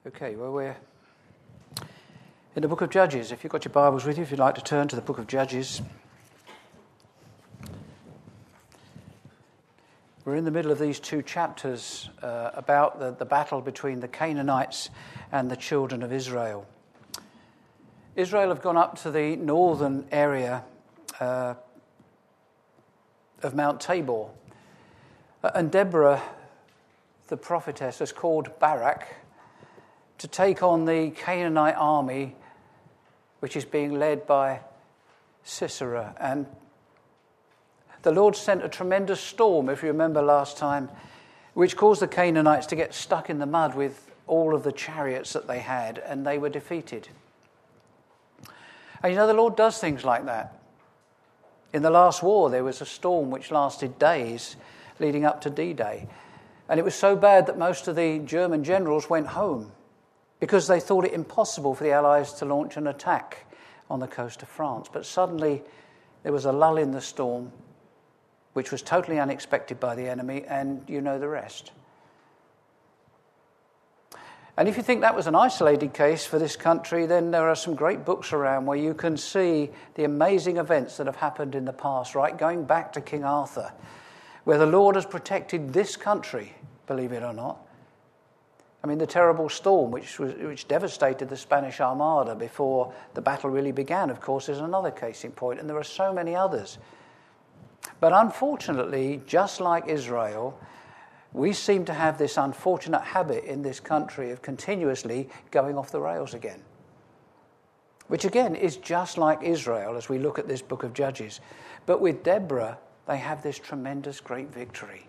Okay, well, we're in the book of Judges. If you've got your Bibles with you, if you'd like to turn to the book of Judges. We're in the middle of these two chapters about the battle between the Canaanites and the children of Israel. Israel have gone up to the northern area of Mount Tabor. And Deborah, the prophetess, has called Barak to take on the Canaanite army, which is being led by Sisera. And the Lord sent a tremendous storm, if you remember last time, which caused the Canaanites to get stuck in the mud with all of the chariots that they had, and they were defeated. And you know, the Lord does things like that. In the last war, there was a storm which lasted days leading up to D-Day. And it was so bad that most of the German generals went home because they thought it impossible for the Allies to launch an attack on the coast of France. But suddenly there was a lull in the storm, which was totally unexpected by the enemy, and you know the rest. And if you think that was an isolated case for this country, then there are some great books around where you can see the amazing events that have happened in the past, right? Going back to King Arthur, where the Lord has protected this country, believe it or not. I mean, the terrible storm which devastated the Spanish Armada before the battle really began, of course, is another case in point, and there are so many others. But unfortunately, just like Israel, we seem to have this unfortunate habit in this country of continuously going off the rails again, which again is just like Israel as we look at this book of Judges. But with Deborah, they have this tremendous great victory.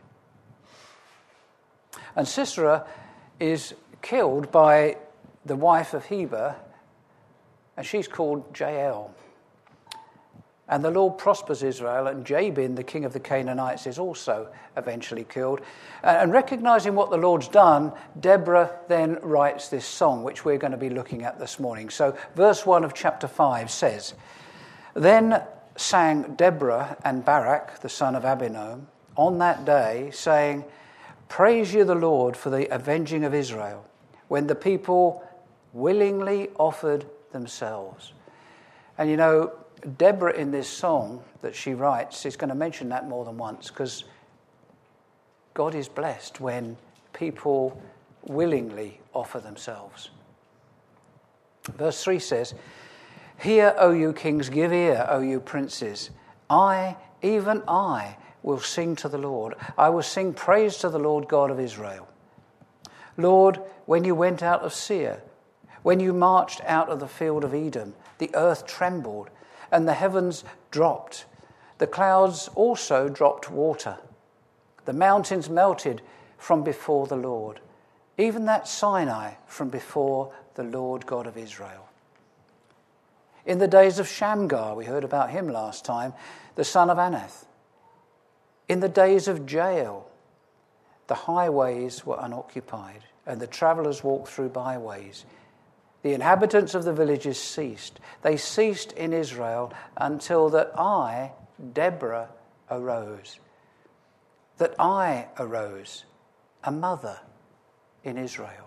And Sisera is killed by the wife of Heber, and she's called Jael. And the Lord prospers Israel, and Jabin, the king of the Canaanites, is also eventually killed. And recognizing what the Lord's done, Deborah then writes this song, which we're going to be looking at this morning. So verse 1 of chapter 5 says, "Then sang Deborah and Barak, the son of Abinoam, on that day, saying, Praise ye the Lord for the avenging of Israel, when the people willingly offered themselves." And you know, Deborah in this song that she writes is going to mention that more than once, because God is blessed when people willingly offer themselves. Verse 3 says, "Hear, O you kings, give ear, O you princes. I, even I, will sing to the Lord. I will sing praise to the Lord God of Israel. Lord, when you went out of Seir, when you marched out of the field of Edom, the earth trembled and the heavens dropped. The clouds also dropped water. The mountains melted from before the Lord, even that Sinai from before the Lord God of Israel. In the days of Shamgar," we heard about him last time, "the son of Anath. In the days of Jael, the highways were unoccupied, and the travelers walked through byways. The inhabitants of the villages ceased. They ceased in Israel until that I, Deborah, arose. That I arose, a mother in Israel."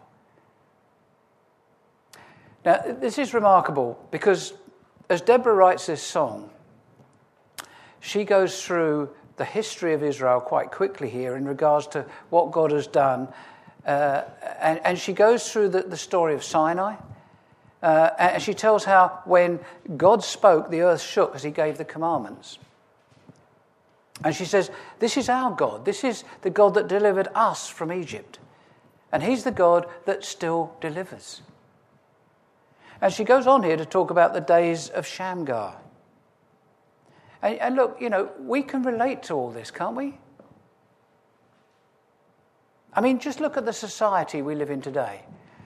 Now, this is remarkable because as Deborah writes this song, she goes through the history of Israel quite quickly here in regards to what God has done. And she goes through the story of Sinai. And she tells how when God spoke, the earth shook as he gave the commandments. And she says, this is our God. This is the God that delivered us from Egypt. And he's the God that still delivers. And she goes on here to talk about the days of Shamgar. And look, you know, we can relate to all this, can't we? I mean, just look at the society we live in today.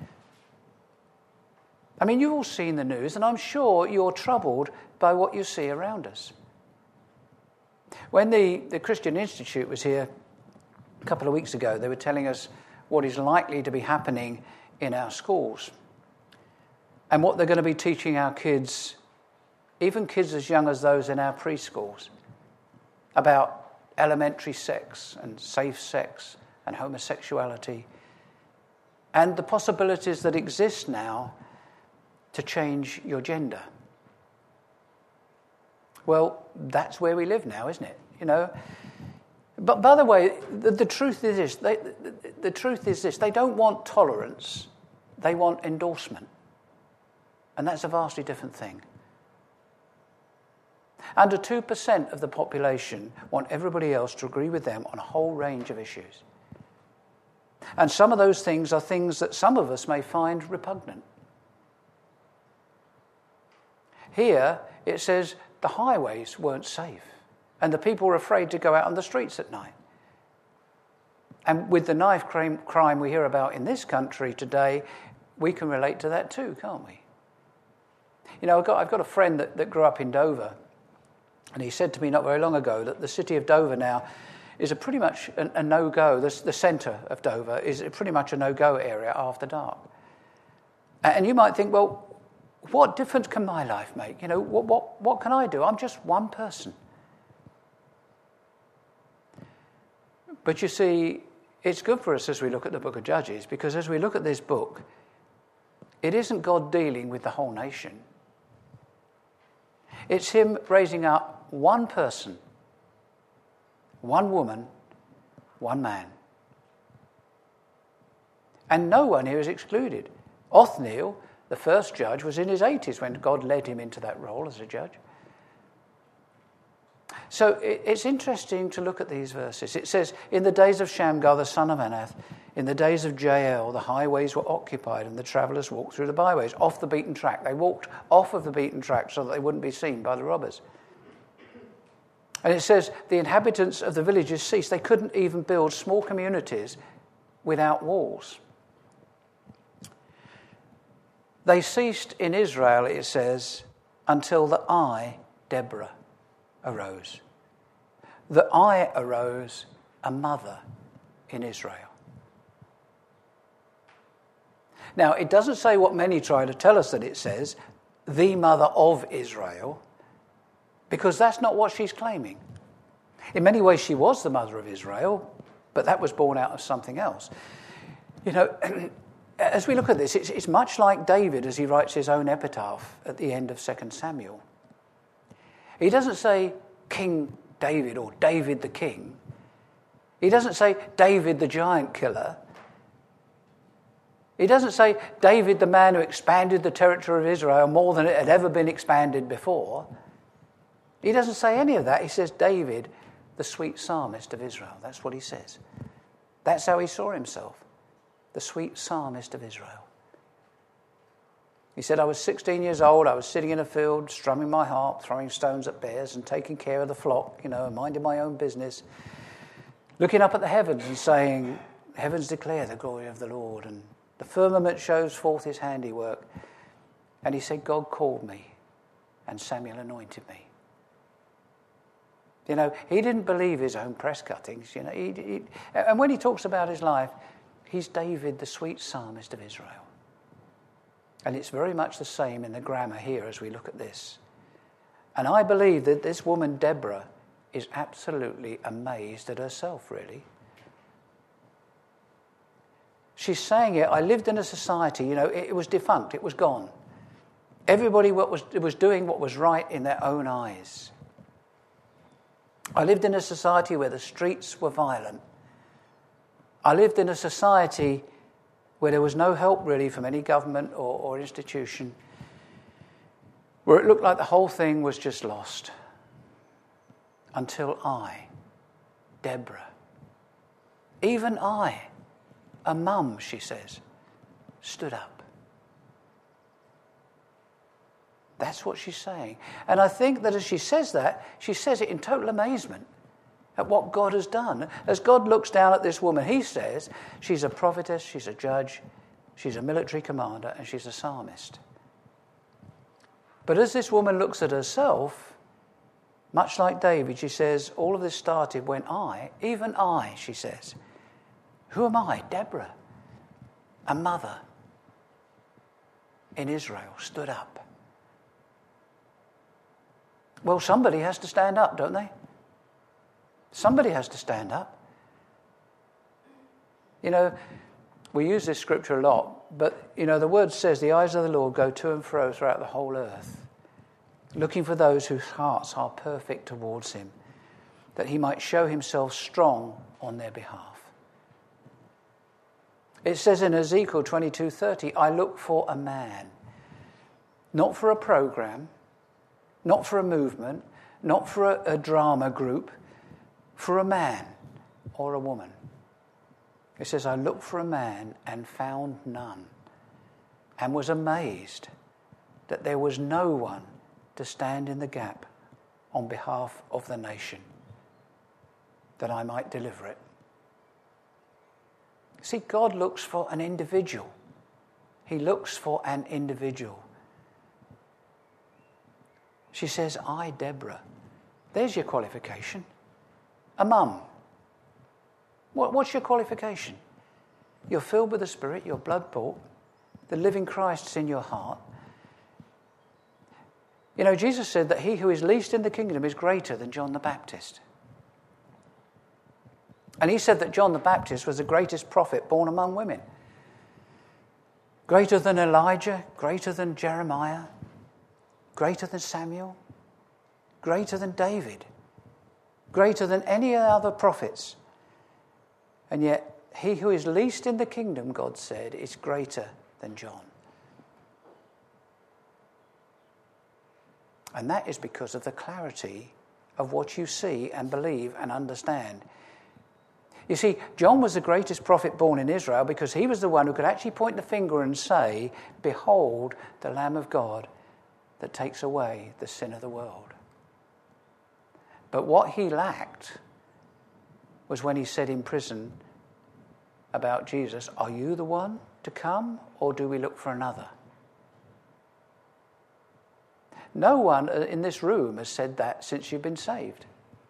I mean, you've all seen the news, and I'm sure you're troubled by what you see around us. When the Christian Institute was here a couple of weeks ago, they were telling us what is likely to be happening in our schools and what they're going to be teaching our kids, even kids as young as those in our preschools, about elementary sex and safe sex and homosexuality. and the possibilities that exist now to change your gender. Well, that's where we live now, isn't it? You know. But by the way, the truth is this. The truth is this. They don't want tolerance. They want endorsement. And that's a vastly different thing. Under 2% of the population want everybody else to agree with them on a whole range of issues. And some of those things are things that some of us may find repugnant. Here, it says the highways weren't safe, and the people were afraid to go out on the streets at night. And with the knife crime we hear about in this country today, we can relate to that too, can't we? You know, I've got a friend that grew up in Dover, and he said to me not very long ago that the city of Dover now is pretty much a no-go. The centre of Dover is pretty much a no-go area after dark. And you might think, well, what difference can my life make? You know, what can I do? I'm just one person. But you see, it's good for us as we look at the book of Judges, because as we look at this book, it isn't God dealing with the whole nation. It's him raising up one person, one woman, one man. And no one here is excluded. Othniel, the first judge, was in his 80s when God led him into that role as a judge. So it's interesting to look at these verses. It says, in the days of Shamgar, the son of Anath, in the days of Jael, the highways were occupied and the travellers walked through the byways, off the beaten track. They walked off of the beaten track so that they wouldn't be seen by the robbers. And it says, the inhabitants of the villages ceased. They couldn't even build small communities without walls. They ceased in Israel, it says, until the I, Deborah, arose. The I arose, a mother in Israel. Now, it doesn't say what many try to tell us that it says, the mother of Israel, because that's not what she's claiming. In many ways, she was the mother of Israel, but that was born out of something else. You know, as we look at this, it's much like David as he writes his own epitaph at the end of 2 Samuel. He doesn't say King David or David the king. He doesn't say David the giant killer. He doesn't say David the man who expanded the territory of Israel more than it had ever been expanded before. He doesn't say any of that. He says David, the sweet psalmist of Israel. That's what he says. That's how he saw himself, the sweet psalmist of Israel. He said, I was 16 years old, I was sitting in a field, strumming my harp, throwing stones at bears and taking care of the flock, you know, minding my own business, looking up at the heavens and saying, heavens declare the glory of the Lord, and the firmament shows forth his handiwork. And he said, God called me, and Samuel anointed me. You know, he didn't believe his own press cuttings, you know. And when he talks about his life, he's David, the sweet psalmist of Israel. And it's very much the same in the grammar here as we look at this. And I believe that this woman, Deborah, is absolutely amazed at herself, really. She's saying it, I lived in a society, you know, it was defunct, it was gone. Everybody was doing what was right in their own eyes. I lived in a society where the streets were violent. I lived in a society where there was no help really from any government or institution, where it looked like the whole thing was just lost. Until I, Deborah, even I, a mum, she says, stood up. That's what she's saying. And I think that as she says that, she says it in total amazement at what God has done. As God looks down at this woman, he says, she's a prophetess, she's a judge, she's a military commander, and she's a psalmist. But as this woman looks at herself, much like David, she says, all of this started when I, even I, she says, who am I? Deborah, a mother in Israel, stood up. Well, somebody has to stand up, don't they? Somebody has to stand up. You know, We use this scripture a lot, but, the word says the eyes of the Lord go to and fro throughout the whole earth, looking for those whose hearts are perfect towards him, that he might show himself strong on their behalf. It says in Ezekiel 22:30, I look for a man, not for a program, not for a movement, not for a drama group, for a man or a woman. It says, I looked for a man and found none, and was amazed that there was no one to stand in the gap on behalf of the nation, that I might deliver it. See, God looks for an individual. He looks for an individual. She says, I, Deborah. There's your qualification. A mum. What's your qualification? You're filled with the Spirit, you're blood bought, the living Christ's in your heart. Jesus said that he who is least in the kingdom is greater than John the Baptist. And he said that John the Baptist was the greatest prophet born among women. Greater than Elijah, greater than Jeremiah, greater than Samuel, greater than David, greater than any other prophets. And yet, he who is least in the kingdom, God said, is greater than John. And that is because of the clarity of what you see and believe and understand. You see, John was the greatest prophet born in Israel because he was the one who could actually point the finger and say, behold, the Lamb of God that takes away the sin of the world. But what he lacked was when he said in prison about Jesus, are you the one to come, or do we look for another? No one in this room has said that since you've been saved.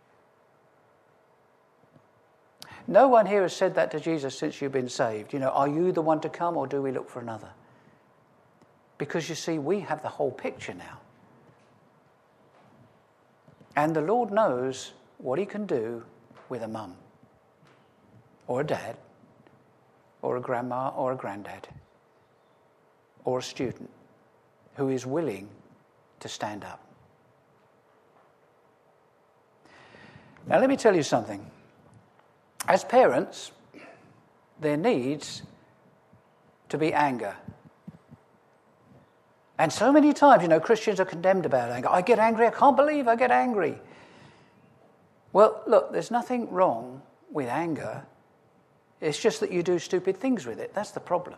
No one here has said that to Jesus since you've been saved. Are you the one to come, or do we look for another? Because you see, we have the whole picture now. And the Lord knows what he can do with a mum, or a dad, or a grandma, or a granddad, or a student who is willing to stand up. Now, let me tell you something. As parents, there needs to be anger. And so many times, Christians are condemned about anger. I get angry, I can't believe I get angry. Well, look, there's nothing wrong with anger. It's just that you do stupid things with it. That's the problem.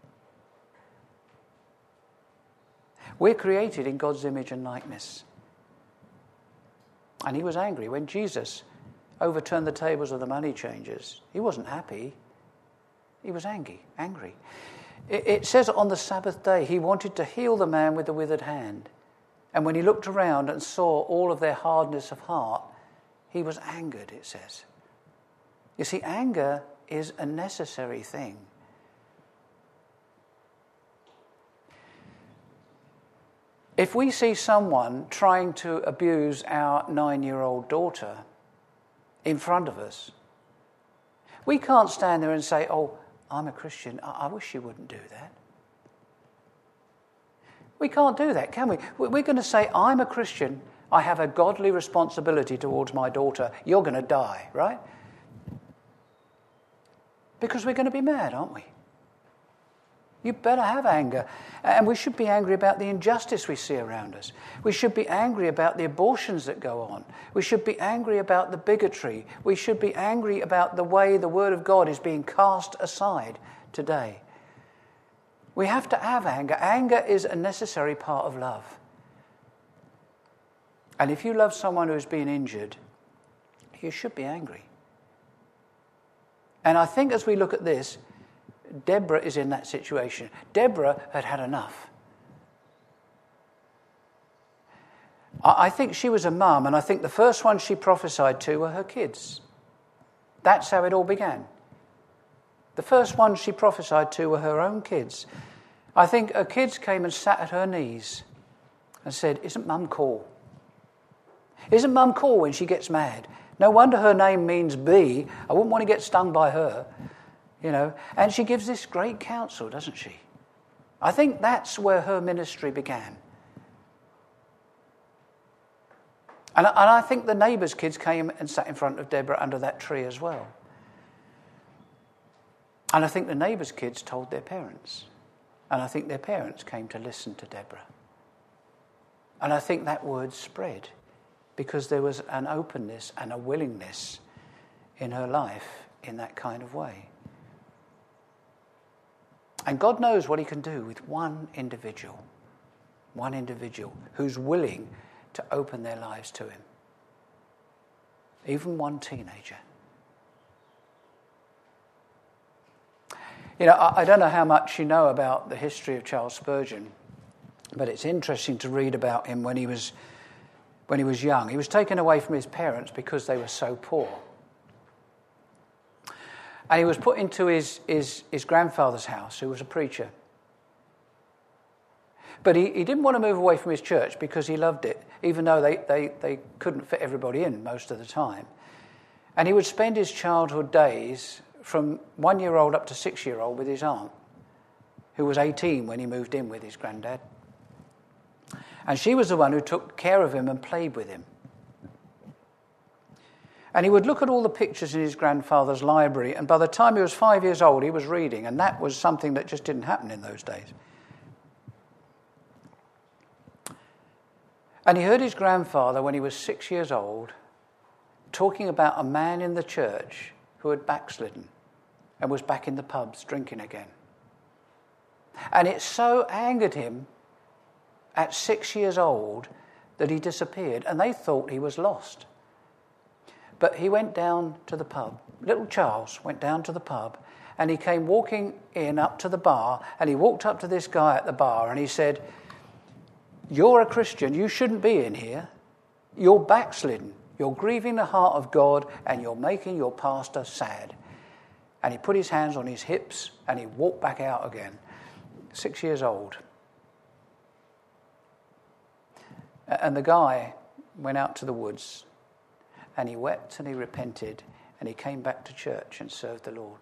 We're created in God's image and likeness. And he was angry when Jesus overturned the tables of the money changers. He wasn't happy. He was angry. It says on the Sabbath day, he wanted to heal the man with the withered hand. And when he looked around and saw all of their hardness of heart, he was angered, it says. You see, anger is a necessary thing. If we see someone trying to abuse our 9-year-old daughter in front of us, we can't stand there and say, oh, I'm a Christian, I wish you wouldn't do that. We can't do that, can we? We're going to say, I'm a Christian, I have a godly responsibility towards my daughter, you're going to die, right? Because we're going to be mad, aren't we? You better have anger. And we should be angry about the injustice we see around us. We should be angry about the abortions that go on. We should be angry about the bigotry. We should be angry about the way the Word of God is being cast aside today. We have to have anger. Anger is a necessary part of love. And if you love someone who's been injured, you should be angry. And I think as we look at this, Deborah is in that situation. Deborah had had enough. I think she was a mum, and I think the first ones she prophesied to were her kids. That's how it all began. The first ones she prophesied to were her own kids. I think her kids came and sat at her knees and said, isn't Mum cool? Isn't Mum cool when she gets mad? No wonder her name means bee. I wouldn't want to get stung by her. And she gives this great counsel, doesn't she? I think that's where her ministry began. And I think the neighbours' kids came and sat in front of Deborah under that tree as well. And I think the neighbours' kids told their parents. And I think their parents came to listen to Deborah. And I think that word spread because there was an openness and a willingness in her life in that kind of way. And God knows what he can do with one individual who's willing to open their lives to him. Even one teenager. I don't know how much you know about the history of Charles Spurgeon, but it's interesting to read about him when he was young. He was taken away from his parents because they were so poor. And he was put into his grandfather's house, who was a preacher. But he didn't want to move away from his church because he loved it, even though they couldn't fit everybody in most of the time. And he would spend his childhood days from 1-year-old up to 6-year-old with his aunt, who was 18 when he moved in with his granddad. And she was the one who took care of him and played with him. And he would look at all the pictures in his grandfather's library, and by the time he was 5 years old, he was reading, and that was something that just didn't happen in those days. And he heard his grandfather, when he was 6 years old, talking about a man in the church who had backslidden and was back in the pubs drinking again. And it so angered him at 6 years old that he disappeared, and they thought he was lost. But he went down to the pub. Little Charles went down to the pub, and he came walking in up to the bar, and he walked up to this guy at the bar, and he said, "You're a Christian, you shouldn't be in here. You're backslidden. You're grieving the heart of God, and you're making your pastor sad." And he put his hands on his hips, and he walked back out again. 6 years old. And the guy went out to the woods, and he wept and he repented, and he came back to church and served the Lord.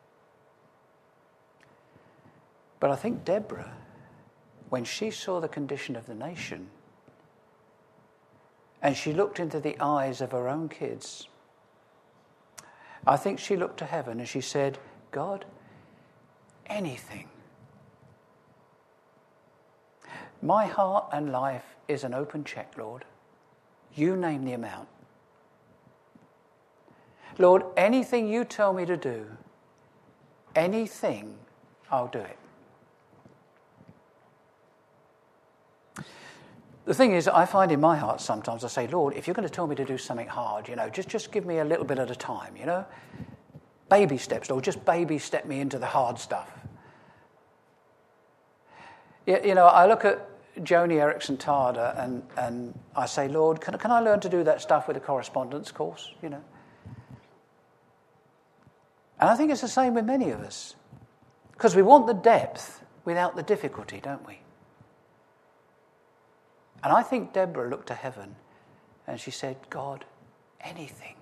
But I think Deborah, when she saw the condition of the nation, and she looked into the eyes of her own kids, I think she looked to heaven and she said, "God, anything. My heart and life is an open check, Lord. You name the amount. Lord, anything you tell me to do, anything, I'll do it." The thing is, I find in my heart sometimes I say, "Lord, if you're going to tell me to do something hard, just give me a little bit at a time, Baby steps, Lord, just baby step me into the hard stuff." I look at Joni Eareckson Tada and I say, "Lord, can I learn to do that stuff with a correspondence course, And I think it's the same with many of us. Because we want the depth without the difficulty, don't we? And I think Deborah looked to heaven and she said, "God, anything."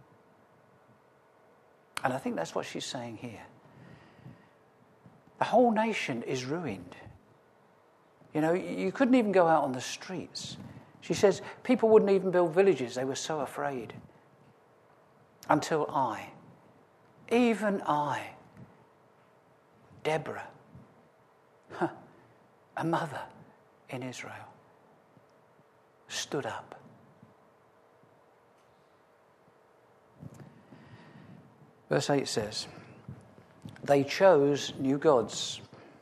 And I think that's what she's saying here. The whole nation is ruined. You couldn't even go out on the streets. She says people wouldn't even build villages. They were so afraid. Until even I, Deborah, a mother in Israel, stood up. Verse 8 says, "They chose new gods.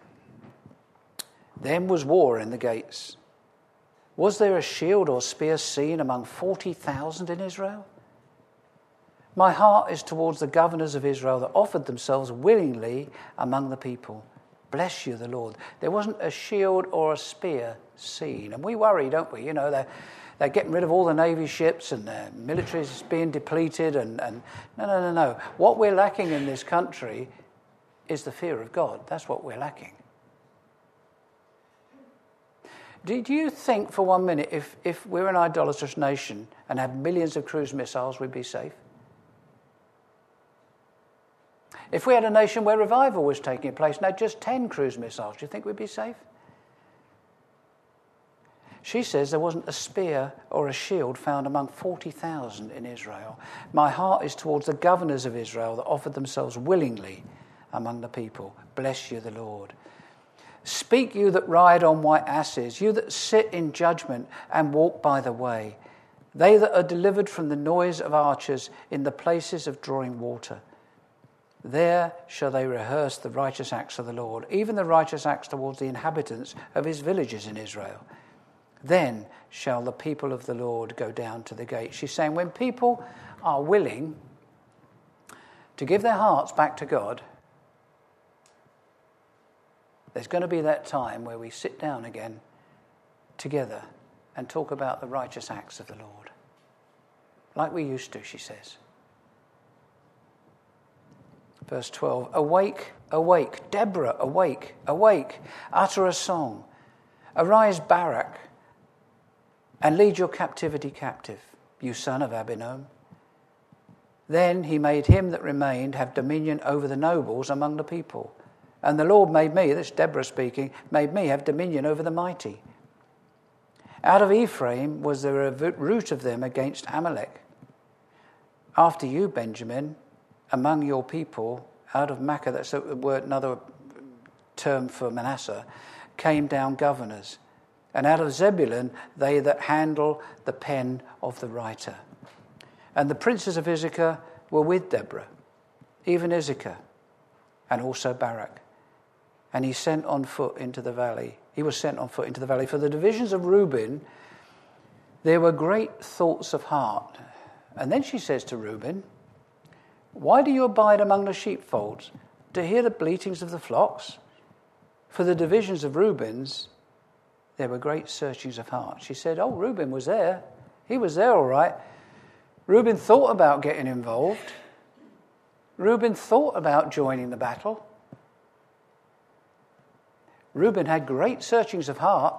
Then was war in the gates. Was there a shield or spear seen among 40,000 in Israel? My heart is towards the governors of Israel that offered themselves willingly among the people. Bless you, the Lord." There wasn't a shield or a spear seen. And we worry, don't we? They're getting rid of all the Navy ships and the military is being depleted. And no. What we're lacking in this country is the fear of God. That's what we're lacking. Do you think for 1 minute if we're an idolatrous nation and have millions of cruise missiles, we'd be safe? If we had a nation where revival was taking place and had just 10 cruise missiles, do you think we'd be safe? She says there wasn't a spear or a shield found among 40,000 in Israel. My heart is towards the governors of Israel that offered themselves willingly among the people. Bless you, the Lord. Speak, you that ride on white asses, you that sit in judgment and walk by the way. They that are delivered from the noise of archers in the places of drawing water. There shall they rehearse the righteous acts of the Lord, even the righteous acts towards the inhabitants of his villages in Israel. Then shall the people of the Lord go down to the gate. She's saying when people are willing to give their hearts back to God, there's going to be that time where we sit down again together and talk about the righteous acts of the Lord. Like we used to, she says. Verse 12, awake, awake, Deborah, awake, awake, utter a song. Arise, Barak, and lead your captivity captive, you son of Abinoam. Then he made him that remained have dominion over the nobles among the people. And the Lord made me, this Deborah speaking, made me have dominion over the mighty. Out of Ephraim was there a root of them against Amalek. After you, Benjamin, among your people, out of Makkah, that's a word, another term for Manasseh, came down governors. And out of Zebulun, they that handle the pen of the writer. And the princes of Issachar were with Deborah, even Issachar, and also Barak. And he sent on foot into the valley. He was sent on foot into the valley. For the divisions of Reuben, there were great thoughts of heart. And then she says to Reuben, why do you abide among the sheepfolds, to hear the bleatings of the flocks? For the divisions of Reuben's, there were great searchings of heart. She said, oh, Reuben was there. He was there all right. Reuben thought about getting involved. Reuben thought about joining the battle. Reuben had great searchings of heart.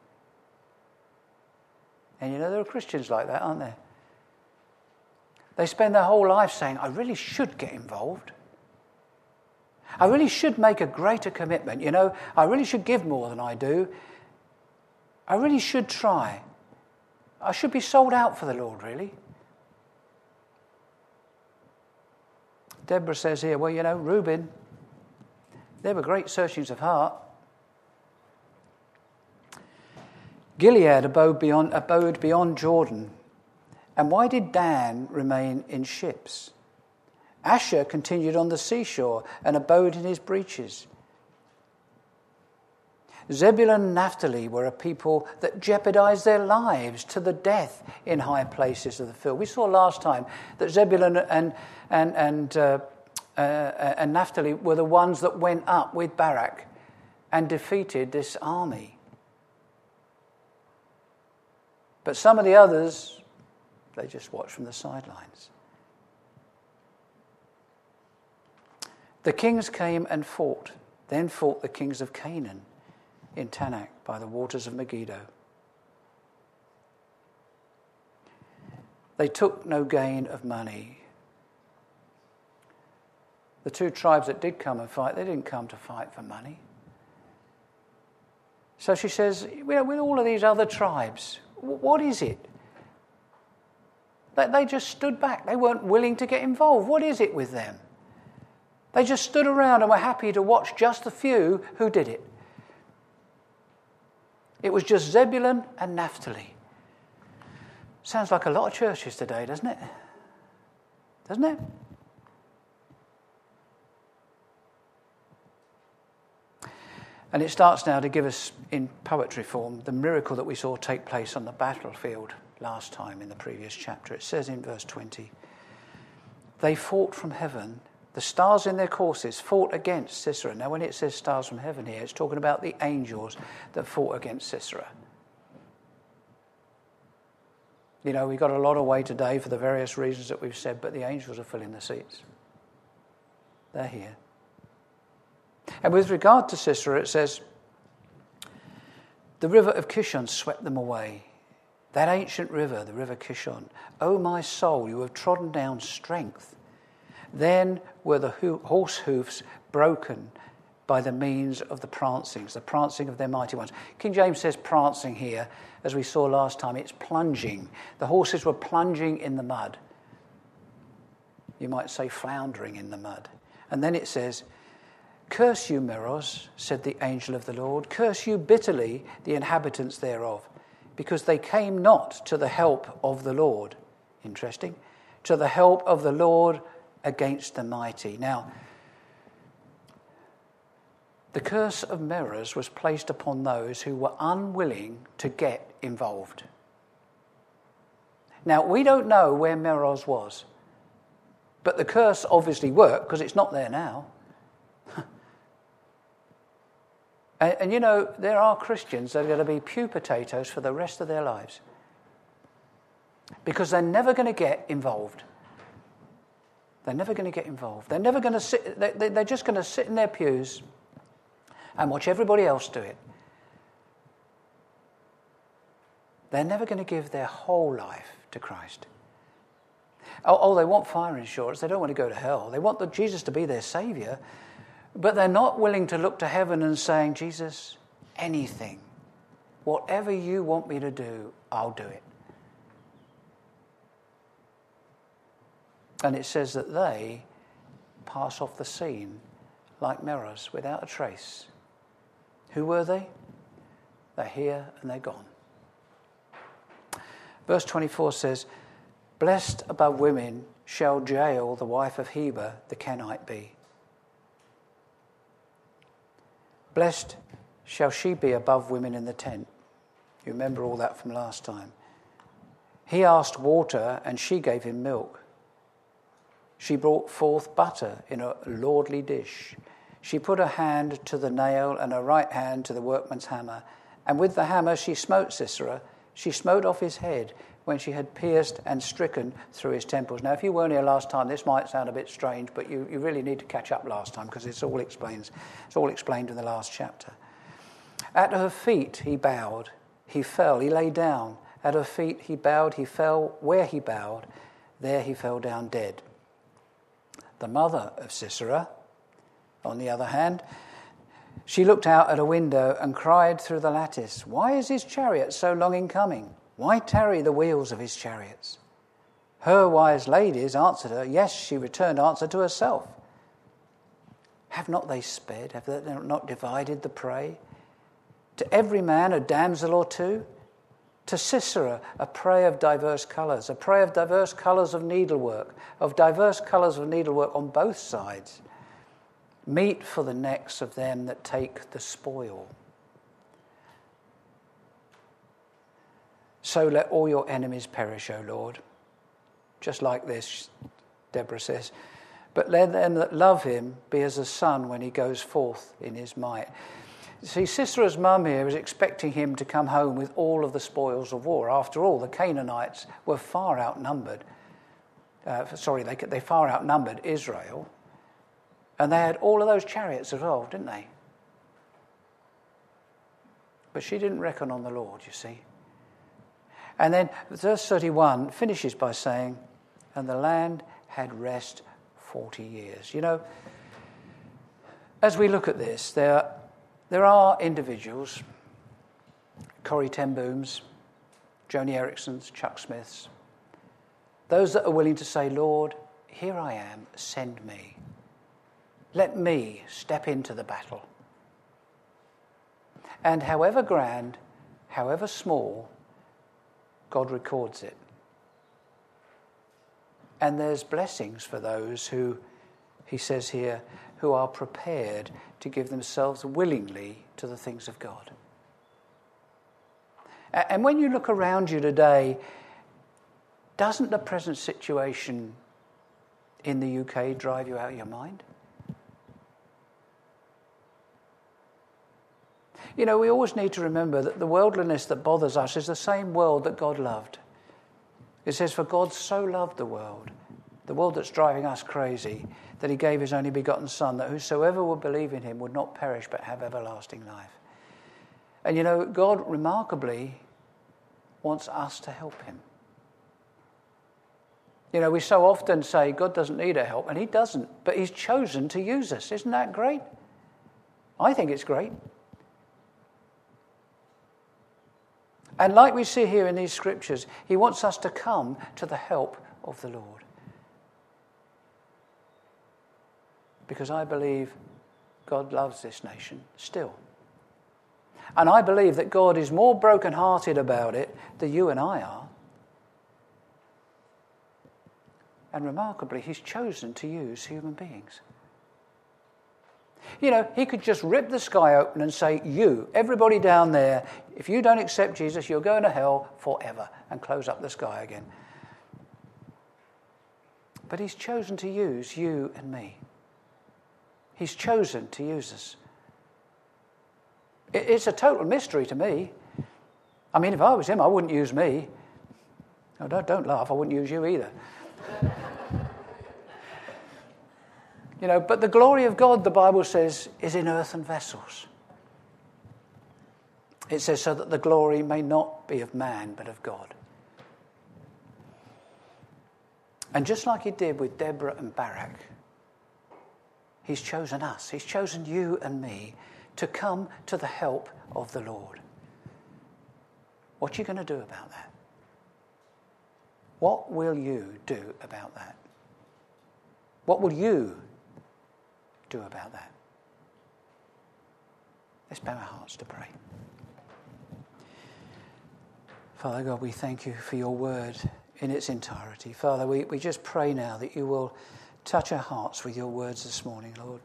And you know, there are Christians like that, aren't there? They spend their whole life saying, I really should get involved. I really should make a greater commitment. You know, I really should give more than I do. I really should try. I should be sold out for the Lord, really. Deborah says here, well, you know, Reuben, there were great searchings of heart. Gilead abode beyond Jordan. And why did Dan remain in ships? Asher continued on the seashore and abode in his breaches. Zebulun and Naphtali were a people that jeopardized their lives to the death in high places of the field. We saw last time that Zebulun and Naphtali were the ones that went up with Barak and defeated this army. But some of the others, they just watched from the sidelines. The kings came and fought. Then fought the kings of Canaan in Tanakh by the waters of Megiddo. They took no gain of money. The two tribes that did come and fight, they didn't come to fight for money. So she says, with all of these other tribes, what is it? They just stood back. They weren't willing to get involved. What is it with them? They just stood around and were happy to watch just the few who did it. It was just Zebulun and Naphtali. Sounds like a lot of churches today, doesn't it? Doesn't it? And it starts now to give us, in poetry form, the miracle that we saw take place on the battlefield last time in the previous chapter. It says in verse 20, they fought from heaven, the stars in their courses fought against Sisera. Now when it says stars from heaven here, it's talking about the angels that fought against Sisera. You know, we got a lot away today for the various reasons that we've said, but the angels are filling the seats. They're here. And with regard to Sisera, it says, the river of Kishon swept them away. That ancient river, the river Kishon. O my soul, you have trodden down strength. Then were the horse hoofs broken by the means of the prancing of their mighty ones. King James says prancing here, as we saw last time. It's plunging. The horses were plunging in the mud. You might say floundering in the mud. And then it says, "Curse you, Meroz," said the angel of the Lord. "Curse you bitterly, the inhabitants thereof, because they came not to the help of the Lord." Interesting. To the help of the Lord against the mighty. Now, the curse of Meroz was placed upon those who were unwilling to get involved. Now, we don't know where Meroz was, but the curse obviously worked because it's not there now. And you know, there are Christians that are going to be pew potatoes for the rest of their lives because they're never going to get involved. They're never going to get involved. They're never going to sit. They're just going to sit in their pews and watch everybody else do it. They're never going to give their whole life to Christ. Oh, they want fire insurance. They don't want to go to hell. They want Jesus to be their Saviour, but they're not willing to look to heaven and saying, "Jesus, anything, whatever you want me to do, I'll do it." And it says that they pass off the scene like Meroz without a trace. Who were they? They're here and they're gone. Verse 24 says, "Blessed above women shall Jael, the wife of Heber, the Kenite, be. Blessed shall she be above women in the tent." You remember all that from last time. "He asked water, and she gave him milk. She brought forth butter in a lordly dish. She put her hand to the nail and her right hand to the workman's hammer. And with the hammer she smote Sisera. She smote off his head when she had pierced and stricken through his temples." Now, if you weren't here last time, this might sound a bit strange, but you really need to catch up last time because it's all explained in the last chapter. "At her feet he bowed. He fell. He lay down. At her feet he bowed. He fell. Where he bowed, there he fell down dead." The mother of Sisera, on the other hand, she looked out at a window and cried through the lattice, "Why is his chariot so long in coming? Why tarry the wheels of his chariots?" Her wise ladies answered her. Yes, she returned answer to herself. "Have not they sped? Have they not divided the prey? To every man a damsel or two? To Sisera a prey of diverse colours, of needlework on both sides, meat for the necks of them that take the spoil. So let all your enemies perish, O Lord." Just like this, Deborah says. "But let them that love him be as a sun when he goes forth in his might." See, Sisera's mum here is expecting him to come home with all of the spoils of war. After all, the Canaanites were far outnumbered. They far outnumbered Israel. And they had all of those chariots as well, didn't they? But she didn't reckon on the Lord, you see. And then verse 31 finishes by saying, "And the land had rest 40 years." You know, as we look at this, there are individuals, Corrie ten Booms, Joni Erickson's, Chuck Smith's, those that are willing to say, "Lord, here I am, send me. Let me step into the battle." And however grand, however small, God records it. And there's blessings for those who, he says here, who are prepared to give themselves willingly to the things of God. And when you look around you today, doesn't the present situation in the UK drive you out of your mind? You know, we always need to remember that the worldliness that bothers us is the same world that God loved. It says, "For God so loved the world that's driving us crazy, that he gave his only begotten Son, that whosoever would believe in him would not perish but have everlasting life." And you know, God remarkably wants us to help him. You know, we so often say God doesn't need our help, and he doesn't, but he's chosen to use us. Isn't that great? I think it's great. And like we see here in these scriptures, he wants us to come to the help of the Lord. Because I believe God loves this nation still. And I believe that God is more brokenhearted about it than you and I are. And remarkably, he's chosen to use human beings. You know, he could just rip the sky open and say, you, everybody down there, if you don't accept Jesus, you're going to hell forever, and close up the sky again. But he's chosen to use you and me. He's chosen to use us. It's a total mystery to me. I mean, if I was him, I wouldn't use me. No, don't laugh, I wouldn't use you either. You know, but the glory of God, the Bible says, is in earthen vessels. It says so that the glory may not be of man, but of God. And just like he did with Deborah and Barak, he's chosen us. He's chosen you and me to come to the help of the Lord. What are you going to do about that? What will you do about that? What will you do about that? Let's bow our hearts to pray. Father God, we thank you for your word in its entirety. Father, we just pray now that you will touch our hearts with your words this morning, Lord.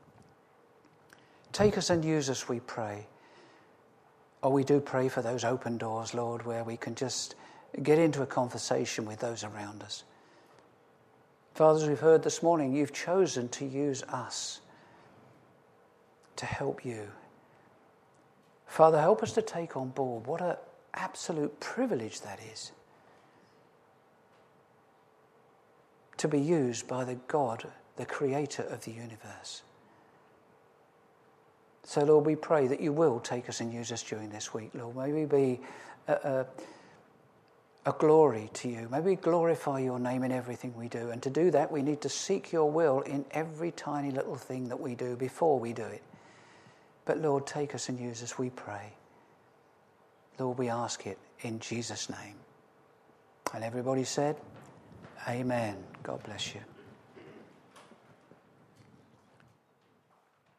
Take us and use us, we pray. Oh, we do pray for those open doors, Lord, where we can just get into a conversation with those around us. Father, as we've heard this morning, you've chosen to use us to help you. Father, help us to take on board what an absolute privilege that is. To be used by the God, the creator of the universe. So, Lord, we pray that you will take us and use us during this week, Lord. May we be a glory to you. May we glorify your name in everything we do. And to do that, we need to seek your will in every tiny little thing that we do before we do it. But Lord, take us and use us, we pray. Lord, we ask it in Jesus' name. And everybody said, amen. God bless you.